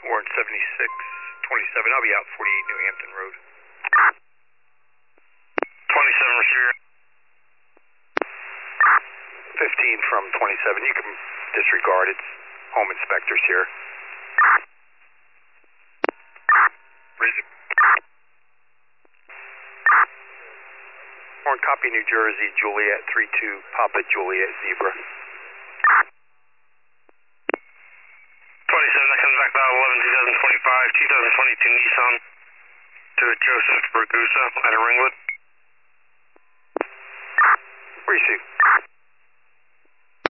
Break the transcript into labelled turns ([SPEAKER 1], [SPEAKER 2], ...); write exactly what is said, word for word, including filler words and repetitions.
[SPEAKER 1] Warrant seventy-six twenty-seven, I'll be out forty-eight New Hampton Road.
[SPEAKER 2] twenty-seven receiver.
[SPEAKER 1] fifteen from twenty-seven, you can disregard, it's home inspectors here.
[SPEAKER 2] Reason.
[SPEAKER 1] Warrant copy New Jersey, Juliet three two, Papa Juliet Zebra.
[SPEAKER 2] twenty-seven, that comes back about eleven twenty twenty-five, twenty twenty-two Nissan to Joseph Ragusa out of Ringwood.
[SPEAKER 1] Receive.